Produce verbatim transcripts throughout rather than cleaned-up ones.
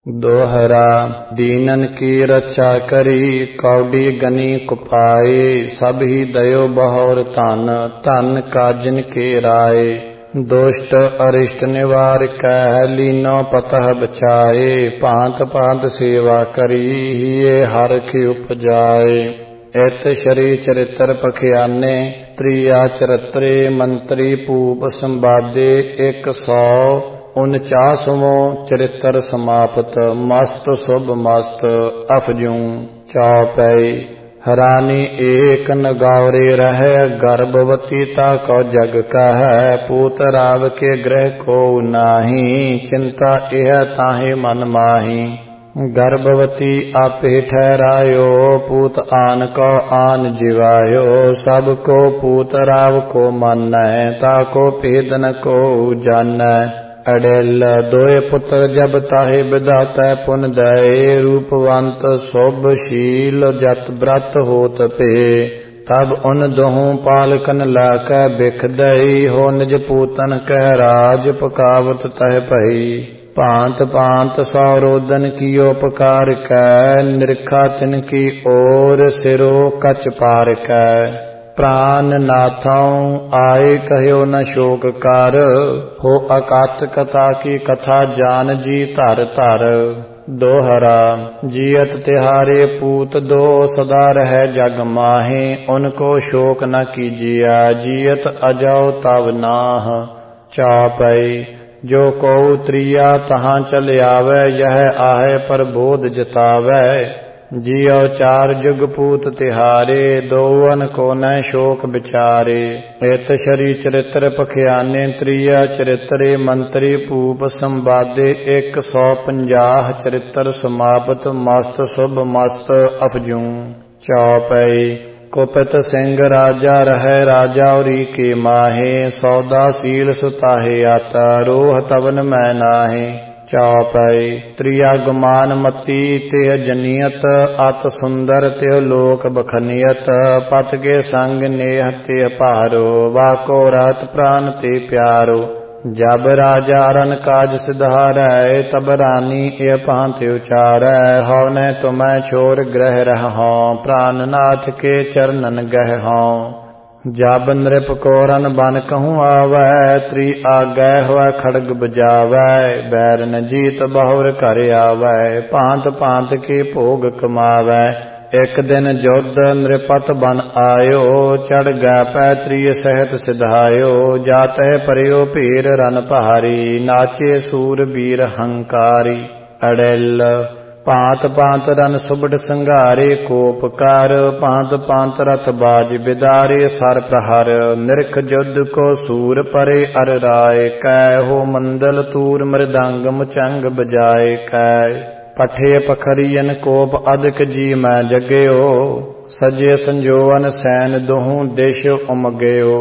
दोहरा दीनन की रक्षा करी, कौडी गनी कुपाए। सब ही दयो बहोर धन, धन काजन के राय। दुष्ट अरिष्ट निवार कह, लीनो पतह बचाए। भांत भांत सेवा करी, ये हरख उपजाए। इत शरी चरित्र पखियाने, त्रिया चरित्रे मंत्री भूप संवादे। एक सौ उनचासवो चरित्र समाप्त, मस्त शुभ मस्त अफजू चौपई। हरानी एक नगौरे रहे, गर्भवती ताको जग कह। पूत राव के ग्रह को नाही, चिंता यह ताहि मन माही। गर्भवती आपे ठहरायो, पूत आन को आन जिवायो। सबको पूत राव को मानै, ताको भेदन को जानै। अडेल दोए पुत्र जब ताहे विधाता पुन दये। रूपवंत शुभ शील जत व्रत होत पे। तब उन दोहों पालकन लाकै बिख दई। हो निज पूतन कह राज, पकावत तह भई। भांत भांत सौरोदन कियो पकार कै। निरखा तिन की ओर, सिरो कच पार कै। प्राण नाथों आए कहो न शोक कर। हो अकात कथा की कथा जान जी धर धर। दोहरा जियत तिहारे पूत दो, सदा रह जग माहे। उनको शोक न कीजिया, जियत अजौ तब नाह। चौपई जो को त्रिया तहाँ चल आवे, यह आहे पर बोध जतावे। जियो चार जुग पूत तिहारे, दोवन को न शोक विचारे। इत शरी चरित्र पखियाने, त्रिया चरित्रे मंत्री भूप संवादे। एक सौ पंजाह चरित्र समाप्त, मस्त शुभ मस्त अफजू चौपई। कुपित सिंह राजा रहे, राजौरी के माहे। सौदाशील सुताहे आता, रोह तवन मैं नाहे। चौपई त्रिया गुमान मती, तेह जनियत। अत सुंदर तेह लोक बखनियत। पत के संग नेह तेह पारो, वाको रात प्राण ते प्यारो। जब राजा रन काज सिधारै, तब रानी ए भांत उचारै। हौ न तुम्हें छोर ग्रह रहो, प्राणनाथ के चरणन गह हो। जब नृप को रन बन कहूँ आवै, त्रि आगै हुआ खड़ग बजावै। बैर न जीत बहुर कर आवै, भांत भांत के भोग कमावै। एक दिन जोध नृपत बन आयो, चढ़ गै पै त्रिय सहित सिधायो। जातः परियो भीर रन पहारी, नाचे सूर बीर हंकारी। अड़ेल भांत भांत रन सुबड संघारे, कोप कर। भांत भांत रथ बाज बिदारे, सर प्रहर। निरख जुद्ध को सूर परे अर राय कै। हो मंदल तूर मृदंग मुचंग बजाए कै। पठे पखरियन कोप अधिक जी मैं जगयो। सजे संजोवन सैन दोहूं देश उमगयो।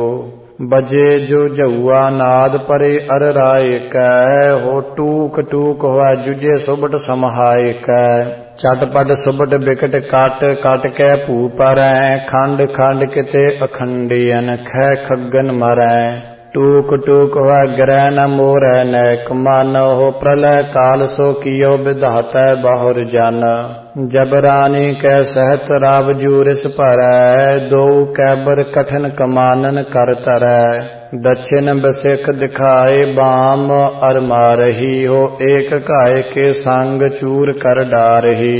बजे जो जहुआ नाद परे अर राय कै। हो टूक टूक हुआ जुजे सुबट समहाय कै। चटपट सुबट बिकट काट, काट कै भू परै। खंड खंड किते अखंडियन, खै खगन मरै। टूक टूक हुआ ग्रह न मोरै नैक मन। हो प्रलय काल सो कियो विधाता बहुर जन। जब रानी कै सहत राव जूरिस भरै। दो कैबर कठिन कमानन कर तरै। दक्षिण बसिख दिखाए बाम अर मारही। हो एक काय के संग चूर कर डारही।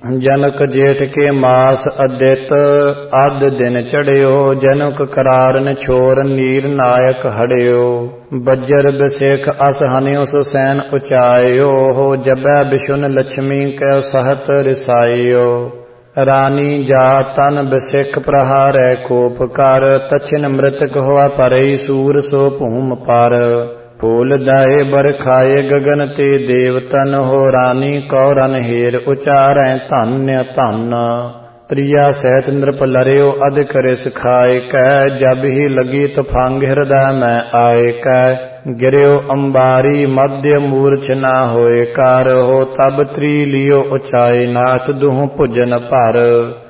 जनक जेठ के मास अदित, अद दिन चढ़ियो। जनक करारन छोर, नीर नायक हड़ियो। बज्जर बिसेख अस हनियो, सुसैन उचायो। हो जबै बिशुन लक्ष्मी कै सहत रिसाइयो। रानी जा तन बिसिख प्रहारै कोप कर। तछिन मृतक हुआ परई, सूर सो भूम पर। फूल दाए बरखाए गगन ते देवतन। हो रानी कौ रन हेर, उचारै धन्य धन। त्रिया सहित नृप लरियो, अधिक रिस खाए कै। जब ही लगी तफंग हृदय में आए कै। गिरियो अंबारी मध्य मूर्छ न होए कार। हो तब त्री लियो उचाए, नाथ दुहु भुजन पर।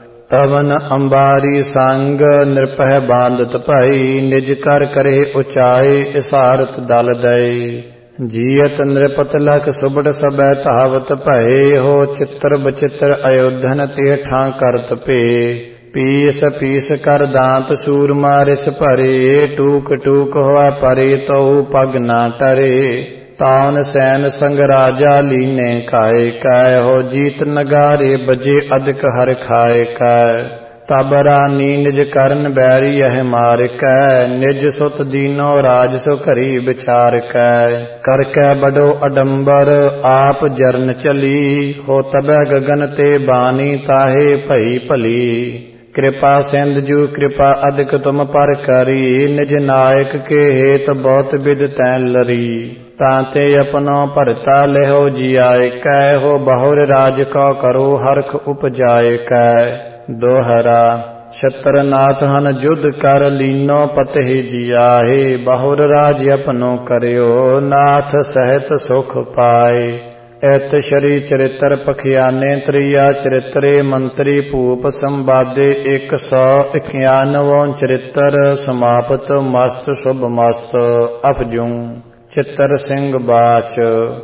तवन अंबारी संग नृपह बांधत भई। निज कर करे उचाए, इसारत दल दई। ਜੀਅਤ ਨ੍ਰਿਪਤ ਲਖ ਸੁਬੜ ਸਬੈ ਧਾਵਤ ਭਏ ਹੋ ਚਿੱਤਰ ਬਚਿੱਤਰ ਅਯੋਧਨ ਤੇ ਠਾਂ ਕਰਤ ਭੇ ਪੀਸ ਪੀਸ ਕਰ ਦਾਂਤ ਸੂਰ ਮਾਰਿਸ ਭਰੇ ਟੂਕ ਟੂਕ ਹੋਆ ਪਰੇ ਤਉ ਪਗ ਨਾ ਟਰੇ ਤਾਨ ਸੈਨ ਸੰਗ ਰਾਜਾ ਲੀਨੇ ਕਾਏ ਕੈ ਹੋ ਜੀਤ ਨਗਾਰੇ ਬਜੇ ਅਦਿਕ ਹਰ ਖਾਏ ਕੈ ਤਬ ਰਾਨੀ ਨਿਜ ਕਰਨ ਬੈਰੀ ਅਹ ਮਾਰ ਕੈ ਨਿਜ ਸੁਤ ਦੀਨੋ ਰਾਜ ਸੋ ਘਰੀ ਵਿਚਾਰ ਕੈ ਕਰ ਕੈ ਬਡੋ ਅਡੰਬਰ ਆਪ ਜਰਨ ਚਲੀ ਹੋ ਤਬੈ ਗਗਨ ਤੇ ਬਾਣੀ ਤਾਹੇ ਭਈ ਭਲੀ कृपा सिंध जू कृपा अधिक तुम पर करी निज नायक के हेत बहुत विद तैं लरी ताते अपनो भरता लेहो जियाए कै हो बहुर राज को करो हरख उपजाए कै दोहरा छत्रनाथ हन जुद कर लीनो पतहि जियाहे बहुर राज अपनो करियो नाथ सहित सुख पाए ਐਤ ਸ਼ਰੀ ਚਰਿਤਰ ਪਖਿਆਨੇ ਤ੍ਰਿਆ ਚਰਿਤਰੇ ਮੰਤਰੀ ਭੂਪ ਸੰਵਾਦੇ ਇੱਕ ਸੌ ਇਕਆਨਵੇਂ ਚਰਿਤਰ ਸਮਾਪਤ ਮਸਤ ਸ਼ੁਭ ਮਸਤ ਅਫਜੂ ਚਿੱਤਰ ਸਿੰਘ ਬਾਚ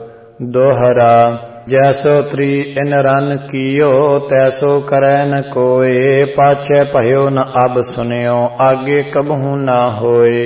ਦੋਹਰਾ ਜੈਸੋ ਤ੍ਰੀ ਇਨ ਰਨ ਕੀਓ ਤੈਸੋ ਕਰੈ ਨ ਕੋਏ ਪਾਛੈ ਭਇਓ ਨ ਅਬ ਸੁਨਿਓ ਆਗੇ ਕਬਹੂ ਨਾ ਹੋਏ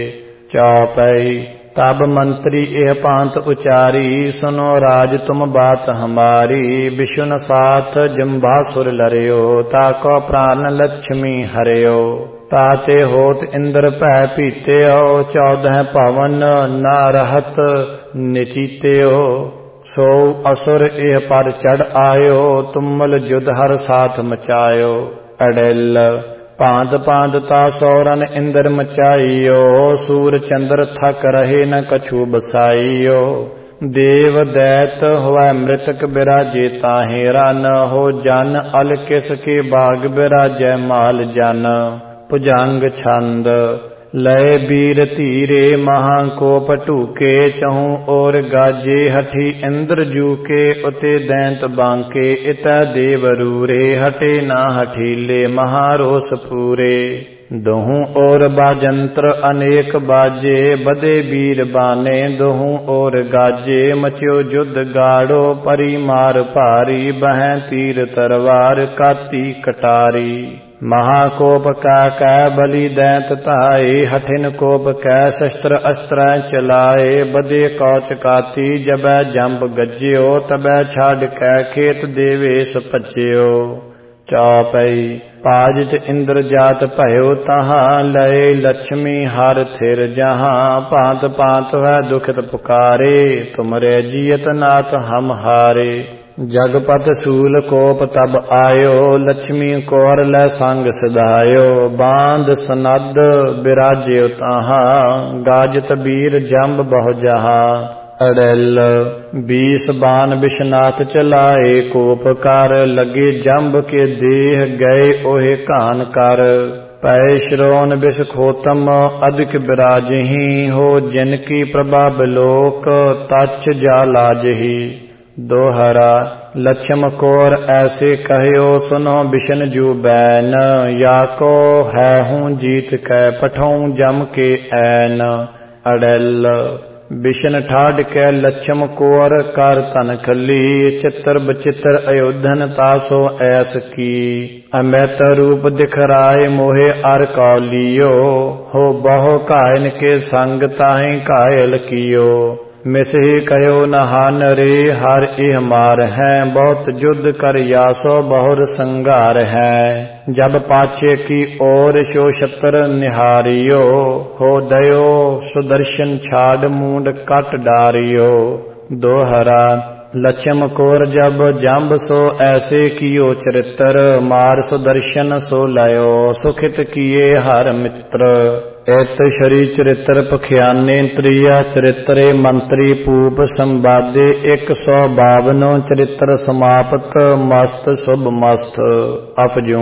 ਚੌਪਈ तब मंत्री एह पांत उचारी सुनो राज तुम बात हमारी विष्णु साथ जम्भासुर लरियो ताको प्राण लक्ष्मी हरियो ताते होत इंद्र भै पीत्यो चौदह पवन न रहत निचीत्यो सो असुर एह पर चढ़ आयो तुमल जुद हर साथ मचायो अडेल पांत पांत ता सौरन इंद्र मचाइयो सूर चंद्र थक रहे न कछु बसाइयो देव दैत हुआ मृतक बिराजे ताहे रन हो जन अल किस के बाग बिराजै माल जन भुजंग छंद लय बीर धीरे महाकोप ढूके चहूं और गाजे हठी इंद्र जूके उते दैंत बांके इत देव रूरे हटे ना हठीले महारोस पूरे दोहूं और बाजंत्र अनेक बाजे बदे वीर बाने दोहूं और गाजे मच्यो जुद गाड़ो परी मार भारी बह तीर तरवार काती कटारी महाकोप का कै बलि दैंत ताए हठिन कोप कै शस्त्र अस्त्र चलाए बदे कौच काती जबै जंब गज्जियो तबै छाड़ कै खेत देवेश पच्चियो चौपई पाजित इंद्र जात भयो तहाँ लय लक्ष्मी हर थिर जहाँ पांत पांत वह दुखित पुकारे तुमरे जियत नाथ हम हारे जगपत सूल कोप तब आयो लक्ष्मी कौर लै संग सिधायो बांध सनद बिराज्यो तहाँ गाजत बीर जंब बहु जहाँ अड़ेल बीस बान विश्वनाथ चलाए कोप कर लगे जंब के देह गए ओहे कान कर पै श्रोन विष खोतम अधिक बिराजही हो जिनकी प्रभा बिलोक तच जा लाजही दोहरा लक्ष्म कौर ऐसे कहो सुनो बिशन जू बैन या को है हूँ जीत कै पठौं जम के ऐन अड़ेल बिशन ठाड कै लक्ष्म कौर कर तन खली चित्र बचित्र अयोधन तासो ऐस की अमृत रूप दिखराए मोहे अर कौलियो हो बहु कायन के संग ताहि कायल कियो मिसहि कहो नहान रे हर इह मार है बहुत युद्ध कर यासो बहुर संगार है जब पाछे की ओर शो शत्र निहारियो हो दयो सुदर्शन छाड़ मूंड कट डारियो दोहरा लक्ष्म कौर जब जंब सो ऐसे कियो चरित्र मार सुदर्शन सो लयो सुखित किए हर मित्र एत शरी चरित्र पखियाने त्रिया चरित्रे मंत्री पूप संवादे एक सौ बावनो चरित्र समाप्त मस्त शुभ मस्त अफजू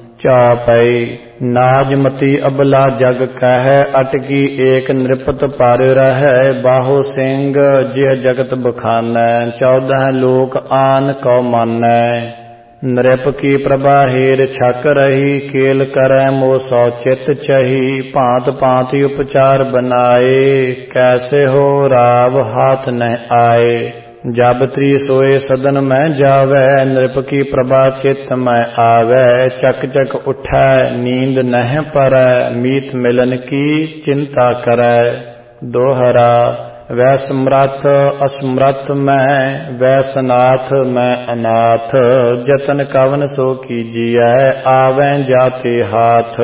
चौपई नाजमती अबला जग कह अटकी एक नृपत पर रह बाहो सिंह जिह जगत बखानै चौदह लोक आन कौ मानै नृप की प्रभा हेर छक रही, केल करै मोह सौ चित चही। भांत भांति उपचार बनाए, कैसे हो राव हाथ न आए। जब त्री सोए सदन में जावै, नृप की प्रभा चित में आवै। चक चक उठै नींद नह परै, मीत मिलन की चिंता करै। दोहरा वै समरथ असमरथ मैं, वै सनाथ मैं अनाथ। जतन कवन सो कीजिए, आवें जाते हाथ।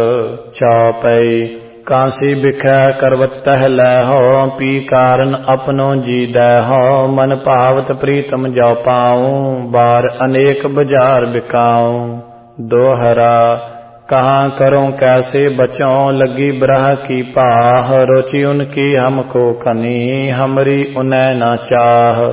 चौपई कांसी बिखै करवतह लहो, पी कारण अपनो जी दहो। मन भावत प्रीतम जो पाऊं, बार अनेक बाजार बिकाऊं। दोहरा कहाँ करूं कैसे बचों, लगी ब्रह की पाह। रुचि उनकी हमको कनी, हमरी उन्हें न चाह।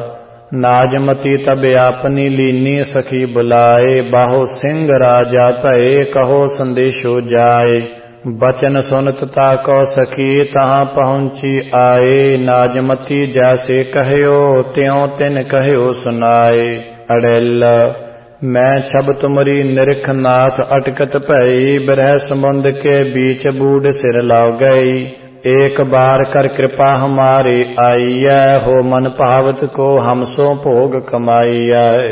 नाजमती तब आपनी लीनी, सखी बुलाए। बाहो सिंह राजा भये, कहो संदेशो जाए। बचन सुनत ताको सखी, तहाँ पहुँची आए। नाजमती जैसे कहयो, त्यों तिन कहयो सुनाए। अड़ेल मैं छब तुमरी निरख नाथ, अटकत भई। बिरह समुंद के बीच बूढ़ सिर लाव गई। एक बार कर कृपा हमारे आई है, हो मन भावत को हम सो भोग कमाई है।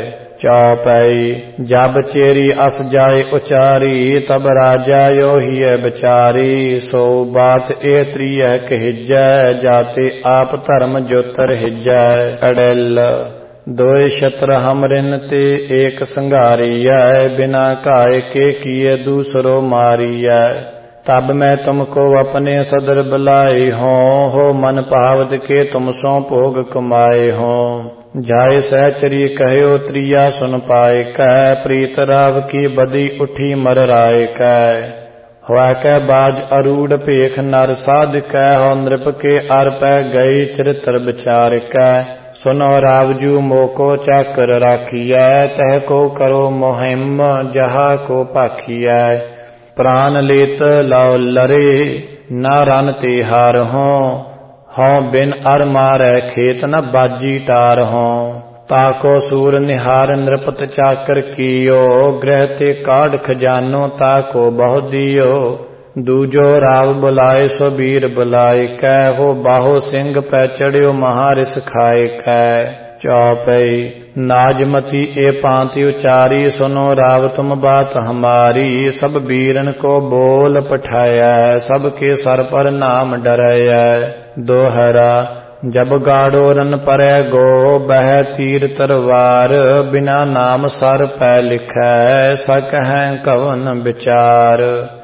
चौपई जब चेरी अस जाए उचारी, तब राजा यो ही बिचारी। सो बात ए त्रिय कहिजै, जाते आप धर्म जोतर हिजै। अड़ेल दोए शत्र हमरिन ते एक संघारिया, बिना काय के किए दूसरो मारिया। तब मैं तुमको अपने सदर बुलाए हों, हो मन भावत के तुम सो भोग कमाए हों। जाय सहचरी कहयो त्रिया सुन पाए कै, प्रीत राव की बदी उठी मर राय कै। हुआ कै बाज अरूढ़ पेख नर साध कै, हो नृप के अर पै गई चरित्र विचार कै। सुनो रावजू मोको चाकर राखिया, तह को करो मोहिम जहा को पाखिया। प्राण लेत लाओ लरे, न रन ते हार हों। हों बिन अर मारै खेत न बाजी टार हों। ताको सूर निहार नृपत चाकर कियो, गृह ते काढ़ खजानो ताको बहु दियो। दूजो राव बुलाए सो वीर बुलाए कै, हो बाहो सिंह पै चढ़ियो महारिस खाए कै। चौपई नाजमती ए पांति उचारी, सुनो राव तुम बात हमारी। सब वीरन को बोल पठाया, सबके सर पर नाम डराया। दोहरा जब गाड़ो रन परै गो, बह तीर तरवार। बिना नाम सर पै लिखै, सकह कवन विचार।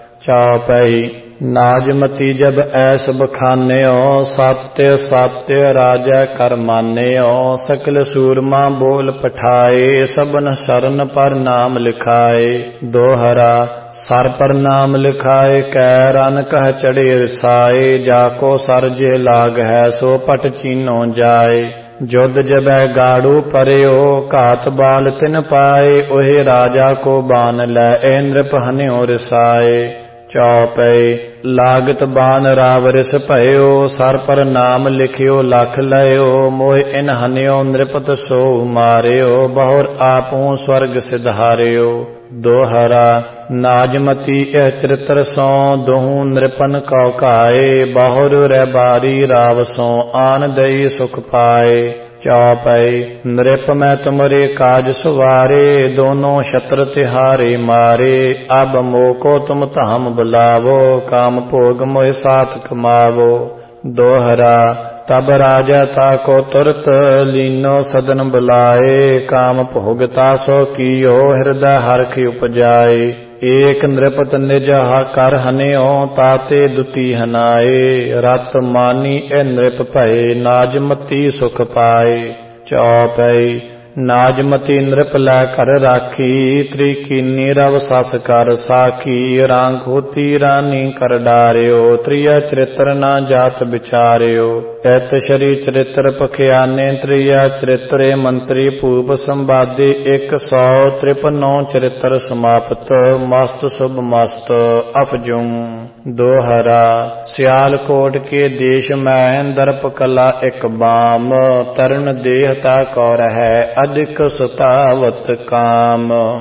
चौपई नाजमती जब ऐस बखान्यो, सत्य सत्य राजा कर मान्यो। सकल सूरमा बोल पठाए, सबन शरण पर नाम लिखाए। दोहरा सर पर नाम लिखाए कै, रन कह चढ़े रिसाए। जाको सर जे लाग है, सो पट चीनो जाए। जुद जबै गाड़ू परयो, घात बाल तिन पाए। ओहे राजा को बान लै, ए नृप हन्यो रिसाए। चौपई लागत बान राव रिस भयो, सर पर नाम लिखियो लख लयो। मोह इन हन्यो नृपत सो मारियो, बहुर आपू स्वर्ग सिधारियो। दोहरा नाजमती यह चरित्र सो, दोहू नृपन कौ काए। बहुर रै बारी राव सो, आन दई सुख पाए। चौपई नृप मैं तुमरे काज सुवारे, दोनों शत्रु तिहारे मारे। अब मोको तुम धाम बुलावो, काम भोग मोह साथ कमावो। दोहरा तब राजा ताको तुरत, लीनो सदन बुलाए। काम भोगता सो कियो, हृदय हरख उपजाए। एक नृपत निज कर हन्यो, ताते दुती हनाए। रत मानी ए नृप भये, नाजमती सुख पाए। चौपई नाजमती नृप लै कर राखी, त्रिकीनी रव सस कर साखी। रांग होती रानी कर डारियो, त्रिया चरित्र ना जात विचारियो। ऐत शरी चरित्र पखियाने, त्रिया चरित्र मंत्री भूप संवादे। एक सौ त्रिपनो चरित्र समाप्त, मस्त शुभ मस्त अफजुम। दोहरा सियालकोट के देश में, दर्प कला एक बाम। तरुण देहता कौर है, अधिक सुतावत काम।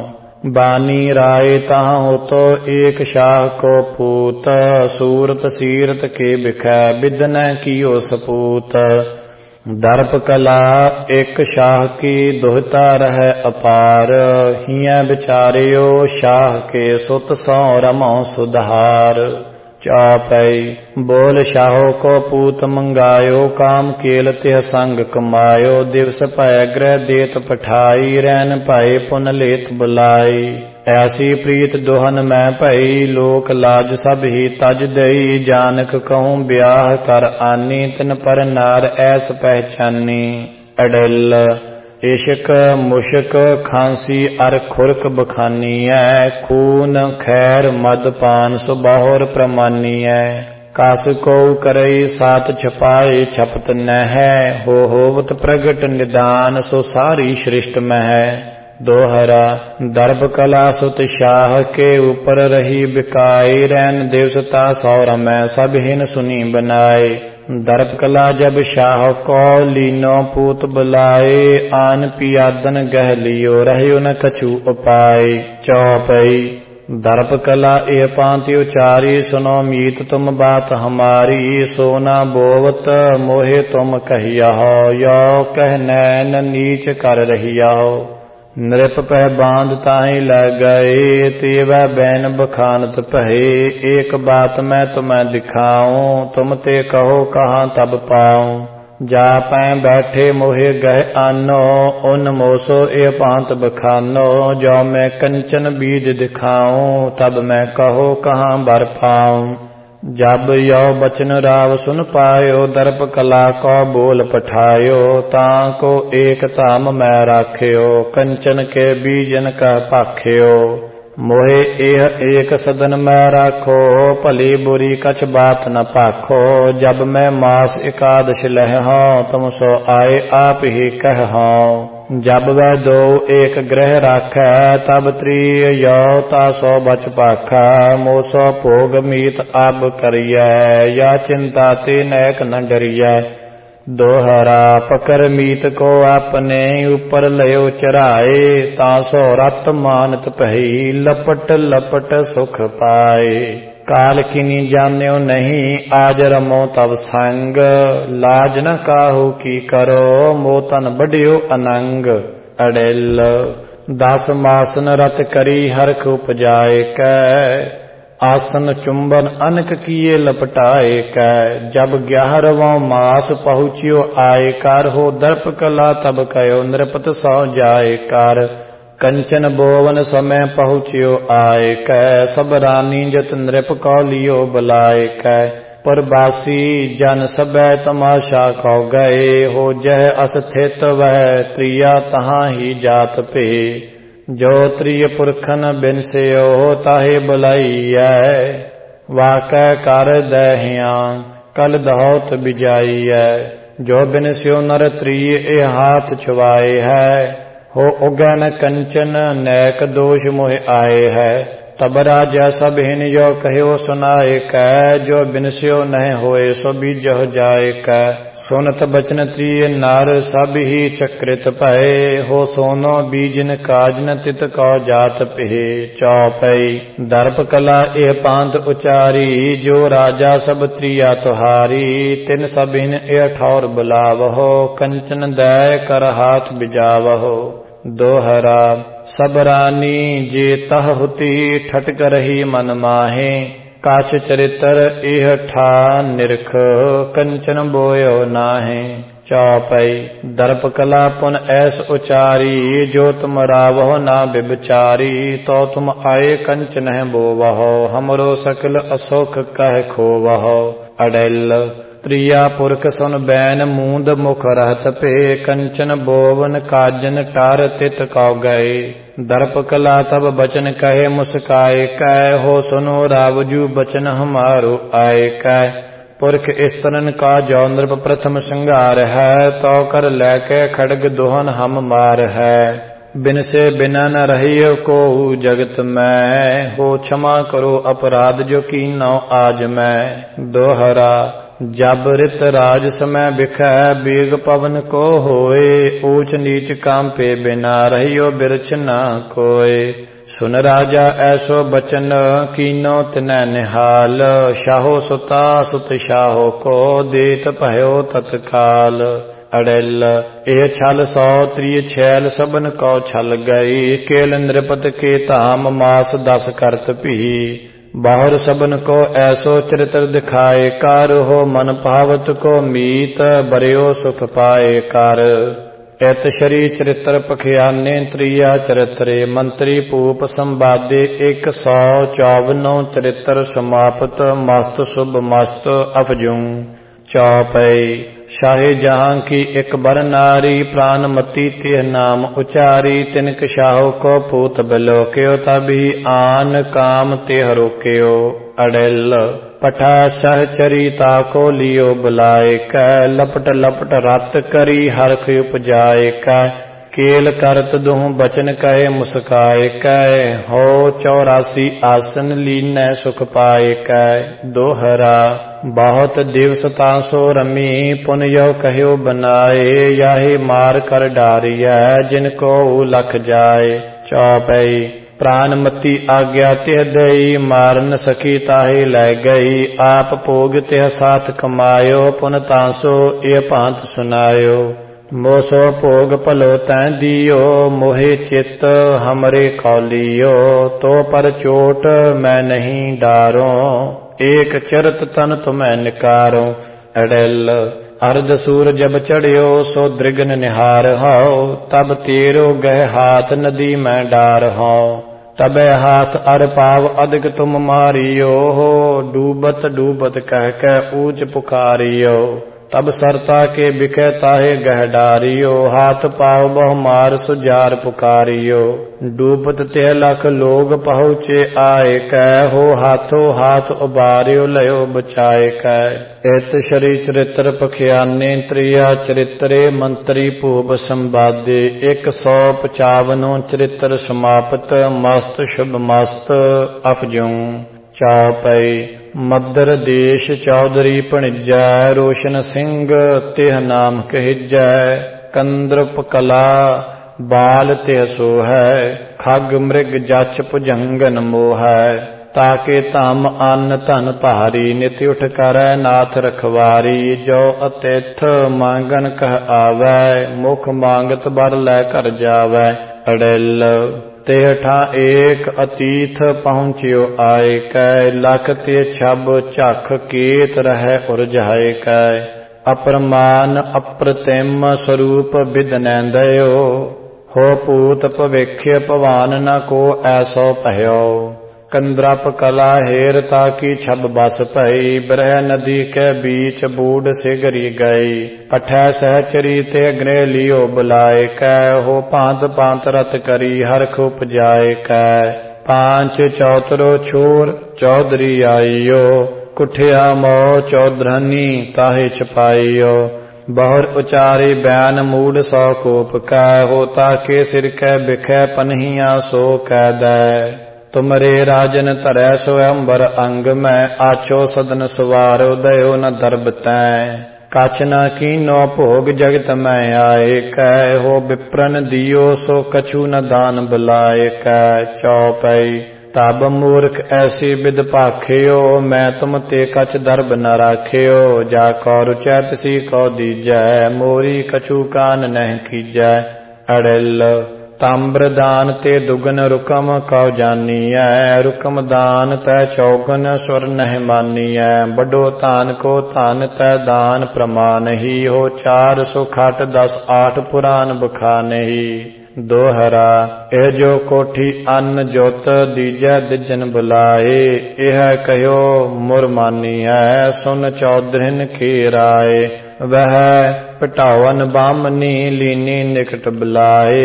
बानी राय तहाँ हो तो एक शाह को पूत, सूरत सीरत के बिखै बिदन कियो सपूत। दर्प कला एक शाह की दुहता रह अपार, हियां बिचारियो शाह के सुत सौ रमो सुधार। चौपई बोल शाहो को पूत मंगायो, काम केल तिह संग कमायो। दिवस भय ग्रह देत पठाई, रैन भय पुन लेत बुलाई। ऐसी प्रीत दोहन मैं भई, लोक लाज सब ही तज दई। जानक कहूँ ब्याह कर आनी, तिन पर नार ऐस पहचानी। अडल इश्क मुश्क खांसी अर खुरक बखानी है, खून खैर मद पान सुबाहुर प्रमानी है। कास को करई सात छपाए छपत न है, हो होवत प्रगट निदान सो सारी सृष्ट में है। दोहरा दर्भ कला सुत शाह के ऊपर रही बिकाई, रैन दिवसता सौर में सब हिन सुनी बनाए। दर्प कला जब शाह को लीनो पूत बुलाए, आन पियादन गह लियो रहियो न कछु उपाय। चौपई दर्प कला ए पांति उचारी, सुनो मीत तुम बात हमारी। सोना बोवत मोहे तुम कहिया हो, यो कह नैन नीच कर रहिया हो। नृप पह बांध ताही लग गए, तेवै बैन बखानत पहे। एक बात मैं तुम्हें दिखाऊं, तुम ते कहो कहाँ तब पाऊं। जा पै बैठे मोहे गह आनो, उन मोसो ए पांत बखानो। जो मैं कंचन बीज दिखाऊं, तब मैं कहो कहाँ बर पाऊं। जब यो बचन राव सुन पायो, दर्प कला को बोल पठायो। ताको एक धाम मैं राख्यो, कंचन के बीजन कह पाख्यो। मोहे एह एक सदन में राखो, भली बुरी कछ बात न पाखो। जब मैं मास एकादश लह हों, तुम सो आए आप ही कह हों। जब वह दो एक ग्रह राखै, तब त्रिय यो तासो बच पाखै। मोसो भोग मीत अब करियै, या चिंता ते नैक न डरियै। दोहरा पकर मीत को अपने ऊपर लयो चढ़ाए, तासो रत मानत पही लपट लपट सुख पाए। काल किनी जान्यो नहीं, आज रमो तब संग। लाज न काहू की करो, मोतन बढ़ियो अनंग। अड़ेल दस मासन रत करी हरख उपजाए कै, आसन चुंबन अनक किए लपटाए कै। जब ग्यारहवां मास पहुँचियो आय कर, हो दर्प कला तब कयो नृपत सौ जाए कर। कंचन बोवन समय पहुँचियो आय कै, सब रानी जत नृप को लियो बुलाए कै। परबासी जन सबै तमाशा खो गए, हो जह अस्थित वह त्रिया तहाँ ही जात पे। जो त्रिय पुरखन बिन से हो ताहे बुलाइयै, वाकै कर दहिया कल दहोत बिजाइयै। जो बिन स्यो नर त्रिय ए हाथ छुआए है, हो उगन कंचन नैक दोष मोह आए है। तब राजा सब हिन जो कहो सुनाए कै, जो बिनस्यो नह होए सो बीजह जाए कै। सुनत बचन त्रिय नार सब ही चक्रित पहे, हो सोनो बीजन काजन तित को जात पिहे। चौपई दर्प कला ए पांत उचारी, जो राजा सब त्रिया तुहारी। तिन सब हिन ए ठौर बुलावहो, कंचन दै कर हाथ बिजावहो। दोहरा सब रानी जे तह हुती, ठटक रही मन माहे। काछ चरित्र एह ठा निरख, कंचन बोयो नाहे। चौपई दर्प कला पुन ऐस उचारी, जो तुम रावहो ना बिबचारी। तो तुम आए कंचन है बोवहो, हमरो सकल असुख कह खोवहो। अडैल त्रिया पुरख सुन बैन मूंद मुख रहत पे, कंचन बोवन काजन टार तित कौ गए। दर्प कला तब बचन कहे मुस्काए कै, हो सुनो रावजू बचन हमारो आए कै। पुरख स्तरन का जो नृप प्रथम श्रृंगार है, तो कर लैके खड़ग दोहन हम मार है। बिन से बिना न रहियो को जगत में, हो क्षमा करो अपराध जो कीनो आज मैं। दोहरा जब ऋत राज समय बिखै बेग पवन को होए। ऊंच नीच काम पे बिना रहियो बिरछ न कोय। सुन राजा ऐसो बचन कीनो तिनै निहाल। शाहो सुता सुत शाहो को देत भयो तत्काल। अड़ेल एह छल सौ त्रिय छैल सबन कौ छल गई। केल नृपत के धाम मास दस करत भी। बाहर सबन को ऐसो चरित्र दिखाए कर। हो मन पावत को मीत बरियो सुख पाए कर। एत शरी चरित्र पखियाने त्रिया चरित्रे। मंत्री भूप संवादे एक सौ चौवनो चरित्र समाप्त। मस्त शुभ मस्त अफजूं चौपई। शाहे जहां की एक बर नारी प्राण मती तिह नाम उचारी। तिनक शाहो को पूत बिलोक्यो तभी आन काम तिह रोक्यो। अड़ेल पठा सहचरी ताको लियो बुलाए कै। लपट लपट रत करी हरख उपजाए कै। केल करत दुह बचन कहे मुस्काए कै। हो चौरासी आसन लीनै सुख पाए कै। दोहरा बहुत दिवस तासो रमी पुन यो कह्यो बनाए। याहे मार कर डारिया जिनको लख जाए। चौपई प्राण मती आज्ञा तिह दई। मार न सकी ताहे लै गई। आप भोग तिह साथ कमायो। पुन तासो ए भांत सुनायो। मोसो भोग भलो तैं दियो। मोहे चित हमरे कौलियो। तो पर चोट मैं नहीं डारो। एक चरत तन तुम्हें निकारो। अड़ेल अर्ध सूर जब चढ़ियो सो दृगन निहार हो। तब तेरो गह हाथ नदी में डार हो। तबे हाथ अर पाव अधिक तुम मारियो हो। डूबत डूबत कह के ऊंच पुकारियो। तब सरता के बिकै ताहे गह डारियो। हाथ पाव बहु मार सुजार पुकारियो। डूबत ते लख लोग पहुँचे आए कै। हो हाथों हाथ उबारियो लयो बचाए कै। एत शरी चरित्र पखियाने त्रिया चरित्रे। मंत्री भूप संवादे एक सौ पचावनो चरित्र समाप्त। मस्त शुभ मस्त अफजूं चौपई। मद्र देश चौधरी भणिजै। रोशन सिंह तिह नाम कहिजै। कंद्रप कला बाल तिह सोहै। खग मृग जछ भुजंगन मोहै। ताके धाम अन्न धन भारी। नित उठ करै नाथ रखवारी। जो अतिथ मांगन कह आवै। मुख मांगत बर लै कर जावै। अड़ेल तेह ठा एक अतीथ पहुँचियो आए कै। लख ते छब झख केत रहै उरझाए कै। अप्रमान अप्रतिम स्वरूप बिद नै दयो। हो पूत भविख्य भवान न को ऐसो भयो। कंद्रप कला हेर ताकी छब बस भई। ब्रह नदी के बीच बूढ़ सिगरी गई। पठै सहचरी ते गृह लियो बुलाए कै। हो भांत भांत रत करी हरख उपजाए कै। पांच चौतरो छोर चौधरी आइयो। कुठिया मोह चौधरानी ताहे छपाइयो। बहुर उचारी बयान मूड सौ कोप कै। होता के सिर कै बिखै पन्हिया सो कै दै। तुमरे राजन धरै स्वयंवर अंग में। आछो सदन सवार उदयो न दर्ब तैं। कछ न कीनो भोग जगत में आए कै। हो विप्रन दियो सो कछु न दान बुलाए कै। चौपई तब मूर्ख ऐसी विद भाखियो। मैं तुम ते कछ दर्ब न राखियो। जा कौ रुचै तिसी कौ दीजै। मोरी कछु कान नहीं कीजै। अड़ेल ताम्र दान ते दुगन रुकम कौ जानियै। रुकम दान तै चौगन स्वर नहीं मानियै। बड़ो तान को तान तै दान प्रमाण ही। हो चार सौ खट दस आठ पुराण बखान ही। दोहरा ए जो कोठी अन्न जोत दीजै दिजन बुलाए। यह कहो मुर मानियै सुन चौधरिन की राय। वह पटावन बामनी लीनी निकट बुलाए।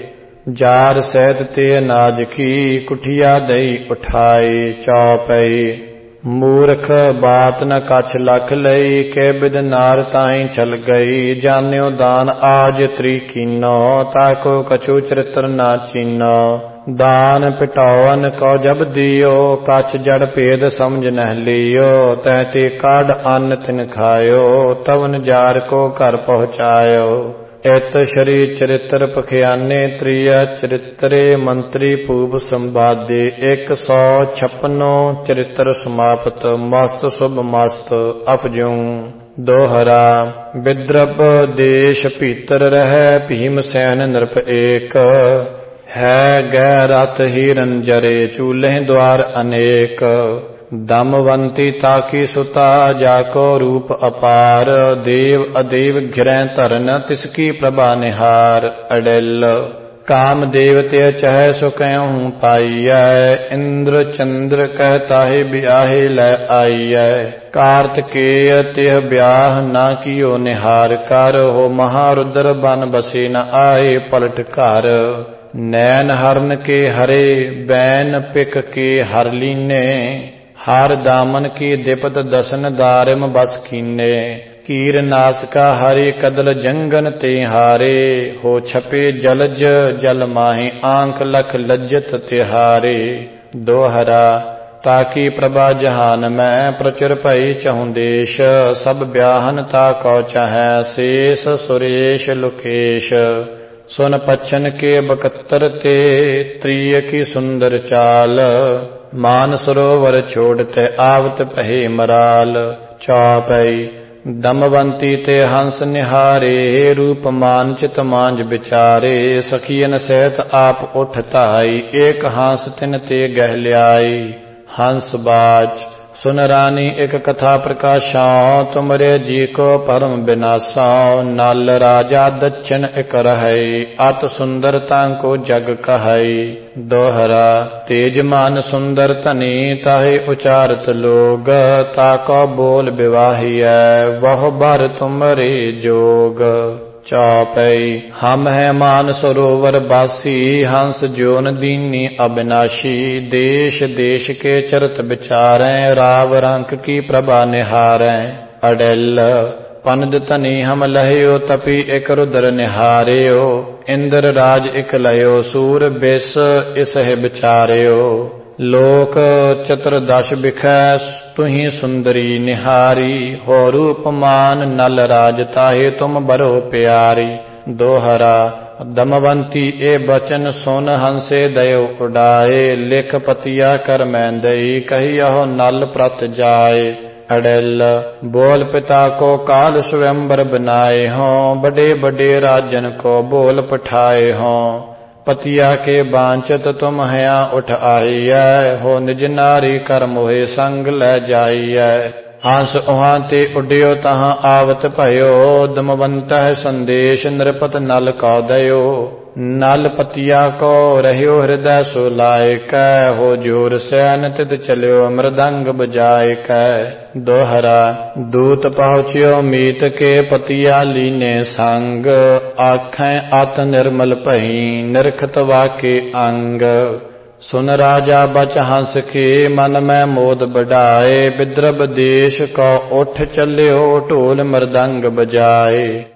जार सैत ते नाज की कुठिया दई उठाई। चौपई ਮੂਰਖ ਬਾਤ ਨ ਕਛ ਲਖ ਲਈ, ਕੇ ਬਿਦ ਨਾਰ ਤਾਹੀਂ ਛਲ ਗਈ। ਜਾਣਿਓ ਦਾਨ ਆਜ ਤ੍ਰਿਕੀਨੋ, ਤਾਕੋ ਕਛੂ ਚਰਿਤਰ ਨਾ ਚੀਨੋ। दान पिटावन को जब दियो, कछ जड़ भेद समझ नह लियो। तहते काढ़ अन्न तिन खायो, तवन जार को घर पहुँचायो। इत श्री चरित्र पखियाने, त्रिय चरित्रे मंत्री पूप संवादे। एक सौ छप्पनो चरित्र समाप्त, मस्त शुभ मस्त अफजू। दोहरा विद्रप देश भीतर रह, भीम सैन नृप एक। है गै रथ हिरन जरे, चूल्हे द्वार अनेक। दमवंती ताकी सुता, जाको रूप अपार। देव अदेव घिरै धरन, तिसकी प्रभा निहार। अडेल काम देवते चह सुकहूँ पाइयै, इंद्र चंद्र कहता है ब्याहे लै आइयै। कार्तिकेय तिह ब्याह ना कियो निहार कर, हो महारुद्र बन बसे न आए पलट कर। नैन हरन के हरे, बैन पिक के हर लीने। हर दामन की दिपत दसन, दारिम बस कीने। कीर नासका हरे, कदल जंगन ते हारे। हो छपे जलज जल माहे, आंख लख लज्जत तिहारे। दोहरा ताकि प्रभा जहान में, प्रचुर भई चहुँ देश। सब ब्याहन ताको चाहै, शेष सुरेश लुकेश। सुन पच्छन के बकत्तर ते, त्रिय की सुंदर चाल। मान सरोवर छोड़ते, आवत पहे मराल। चौपई दमवंती ते हंस निहारे, रूप मान चित मांझ विचारे। सखियन सहित आप उठ ताई, एक हंस तिन ते गह ल्याई। हंस बाच सुन रानी एक कथा प्रकाशां, तुमरे जी को परम विनाशां। नल राजा दक्षिण एक रहै, अत सुंदरता को जग कहै। दोहरा तेजमान सुंदर तनी, ताहे उचारत लोग। ताको बोल विवाहिया, वह बर तुमरे जोग। चौपई हम है मान सरोवर बासी, हंस जोन दीनी अविनाशी। देश देश के चरत विचारें, राव रंक की प्रभा निहारें। अडेल पनद तनी हम लहयो, तपी एक रुद्र निहारेयो। इंद्र राज इक लयो, सूर बिस इसह विचारेयो। लोक चतुर्दश बिखै, तुही सुंदरी निहारी। हो रूपमान नल राज, ताहे तुम बरो प्यारी। दोहरा दमवंती ए बचन सुन, हंसे दयो उड़ाए। लिख पतिया कर मैं दई, कहियहो नल प्रत जाए। अडेल बोल पिता को काल स्वयंवर बनाए हों, बड़े बड़े राजन को बोल पठाए हों। पतिया के बांचत तुम हया उठ आइयै, हो निज नारी कर मोहे संग लै जाइयै। हंस उहाँ ते उड्यो, तहाँ आवत भयो। दमवंत संदेश, नृपत नल को दयो। नल पतिया को रह्यो, हृदय सुलाय कै। हो जोर सैन तित चल्यो, मृदंग बजाय कै। दोहरा दूत पहुँचियो मीत के, पतिया लीने संग। आँखें अत निर्मल पही, निरखत वाके अंग। सुन राजा बच हंस के, मन में मोद बढ़ाए। विद्रभ देश को उठ चल्यो, ढोल मृदंग बजाए।